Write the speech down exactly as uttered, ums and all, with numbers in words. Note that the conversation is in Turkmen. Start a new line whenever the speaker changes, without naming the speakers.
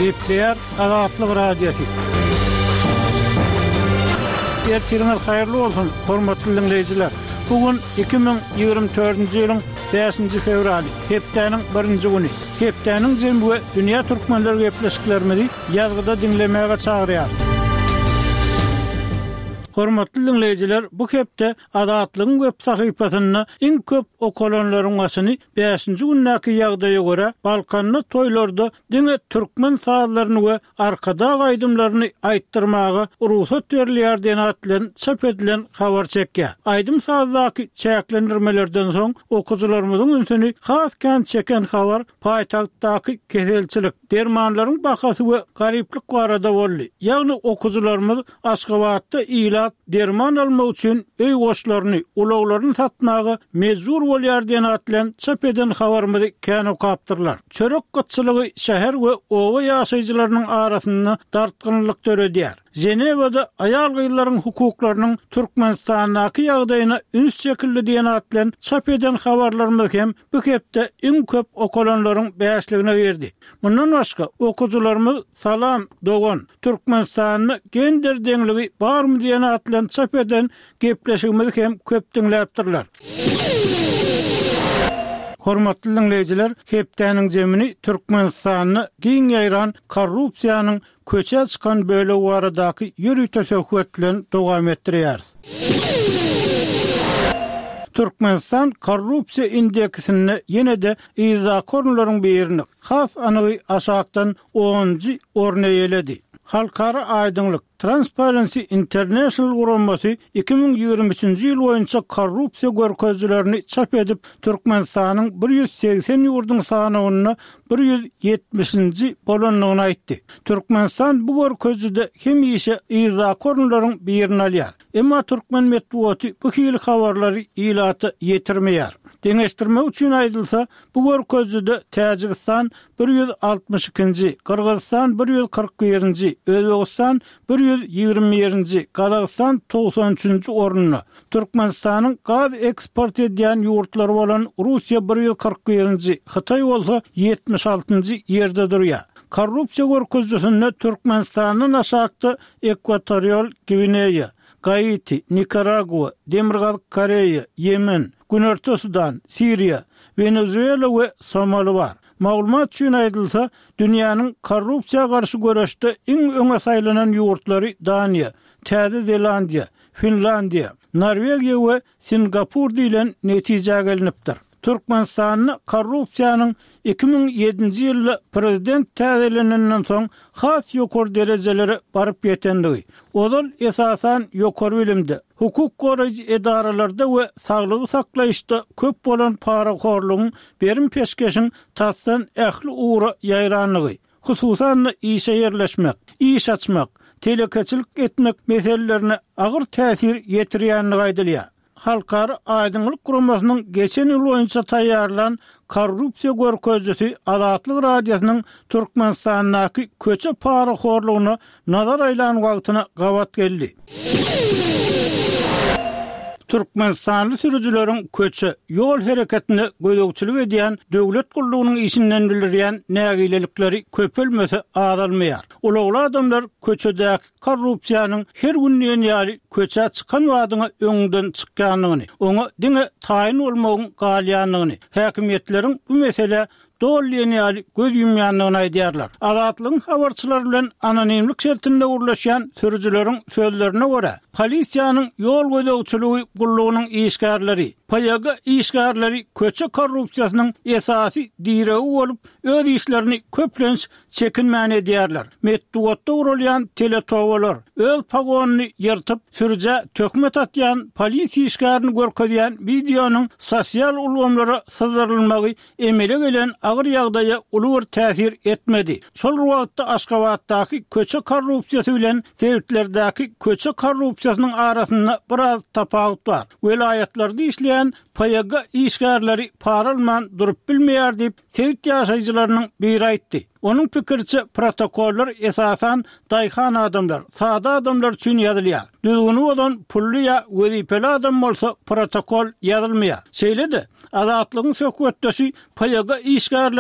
Gepleyer Azatlyk Radiosu. Ertiriniz hayırlı olsun, hormatly dinleyijiler. Bugün iki bin ýygrimi dördünji ýylyň beşinji fevraly, hepdeniň birinji güni. Hepdeniň jemgy dünýä türkmenleri gepleşiklerimizi ýazgyda dinlemäge çagyrýar. Hormatly dinleyijiler, bu hepde Azatlygyň web sahypasyna iň köp okulanlaryň başyny beşinji günnäki ýagdaýa görä Balkanly toýlarda diňe türkmen sazlaryny we arkada gaýdymlaryny aýtdyrmagy ruhsat berilýär diýen atlan çap edilen habar çekýär. Aýdym sazdaky çäklendirmelerden soň okuwçylarymyzyň ünsüni has kan çeken habar paýtagtdaky keselçilik, dermanlaryň bahasy we gariplik barada boldy. Ýagny okuwçylarymyz Aşgabatda ila derman almak üçin öý goşlaryny, ulaglaryny satmagy mezur bolýar diýen atlan çap eden habarymyzy kän okapdyrlar. Çörek gotçylygy şäher we owa ýaşaýjylarynyň arasynda dartgynlyk töredýär. Jenewada ayal gyýlaryň hukuklarynyň Türkmenistanyňky ýagdaýyna üns şekilli diýen atlan çap eden habarlarymyz hem bu hepde iň köp okulanlaryň beşligine berdi. Mundan başga okuwçylarymyz Salam Dogon Türkmenistanyň gender deňligi barmy diýen atlan çap eden gepleşigimiz hem köp dinläpdirler. Hormatly dinleyijiler, hepdeniň jemini Türkmenistanyny giň ýaýran korrupsiýanyň köçe çykan bölegi baradaky ýürüýt töhfet bilen dowam etdirýär. Türkmenistan korrupsiýa indeksini ýene-de izakorlaryň birini has anygy aşakdan onunji orna ýeledi. Halkara aýdyňlyk Transparency International guramasy iki bin ýygrimi üçinji ýyl boýunça korrupsiýa görkezlerini çap edip Türkmenistanyň bir ýüz seksen ýurduň sanagyny bir ýüz ýetmişinji bolanlygyny aýtdy. Türkmenistan bu görkezde hem ýeşe izakorlaryň birini alýar. Emma türkmen medeniýeti bu hili habarlary ilaty ýetirmeýär. Deňeşdirme üçin aýdylsa, bu görkezde Täjikistan bir ýüz altmış ikinji, Kyrgyzstan bir ýüz kırk birinji, Özbegistan bir ýüz ýygrimi birinji, Kazakystan doksan üçinji orunny, Türkmenistanyň gaz eksport edýän ýurtlary bolan Russiýa bir ýüz kırk birinji, Hytaý bolsa ýetmiş altynji ýerde durýar. Korrupsiýa görkezinde Türkmenistanyň aşakda Ekwatorial Gvineýa, Haiti, Nikaragua, Demirgaz Koreýa, Yemen, Günörtü Sudan, Siriýa, Venezuela we Somali bar. Maglumat üçin aýdylsa, dünýäniň korrupsiýa garşy görüşde iň öňe saýlanan ýurtlary Daniýa, Täze Zelandiýa, Finlandiýa, Norwegiýa we Singapur diýilen netije gelinipdir. Türkmenistanyň korrupsiýanyň iki bin ýedinji ýylda prezident täzelenenden soň has ýokary derejelere baryp ýetendigi. Odal esasan ýokary bilimde, hukuk goraýjy edaralarda we saglygy saklaýyşda köp bolan paraxorlugyň berim peşkeşiň tasdan ähli uğra ýaýranlygy, hususan işe yerleşmek, iş açmak, telekeçilik etmek meselelerine agyr täsir ýetirýänligi aýdylýar. Halkara aýdyňlyk guramasynyň geçen ýyl boýunça taýýarlan korrupsiýa görkezjisi Azatlyk Radiosynyň Türkmenistanyňky köçe paraxorlugyny nazar aýlan wagtyna gawat geldi. Türkmenistanly sürüjüleriň köçe ýol hereketine gödөгçilik edýän döwlet gullugynyň işinden bildirýän nägilelikleri köpelmese azalmaýar. Ulagly adamlar köçedäki korrupsiýanyň her günnäň ýaly köçe çykan wadyna öňünden çykýanlygyny, oňa diňe taýin bolmagyň galýanlygyny, häkimetleriň bu mesele dolýany göz ýumýanlygyny aýdýarlar. Azatlygyň habarçylary bilen anonimlik şertinde urlaşýan sürüjüleriň sözlerine görä, polisiýanyň ýol gödөгçiligi gullugynyň işgärleri, paýaga işgärleri köçe korrupsiýasynyň esasy diregi bolup, öz işlerini köplenç çekinmän edýärler. Medeniýetde urulýan teletowalar öz pagonyny ýyrtyp, sürje töhmet atýan polisiýa işgärini görkezýän videonyň sosial ulgamlara syzdyrylmagy emele gelen agyr ýagdaýa uly bir täsir etmedi. Şol wagtda Aşgabatdaky köçe korrupsiýasy bilen devletlerdäki köçe korrupsiýasynyň arasynda biraz tapagut bar. Welaýatlarda işleýän paýaga işgärleri paralman durup bilmeýär diýip tewit ýaşaýjylarynyň biri aýtdy. Onun pikirçe protokollar esasan daýhan adamlar, sada adamlar üçin ýazylýar. Düzgünü bolan pully ýa wezipeli adam bolsa protokol ýazylmaýar. Şeýle-de Azatlygyň söhbetdeşi paýaga işgärler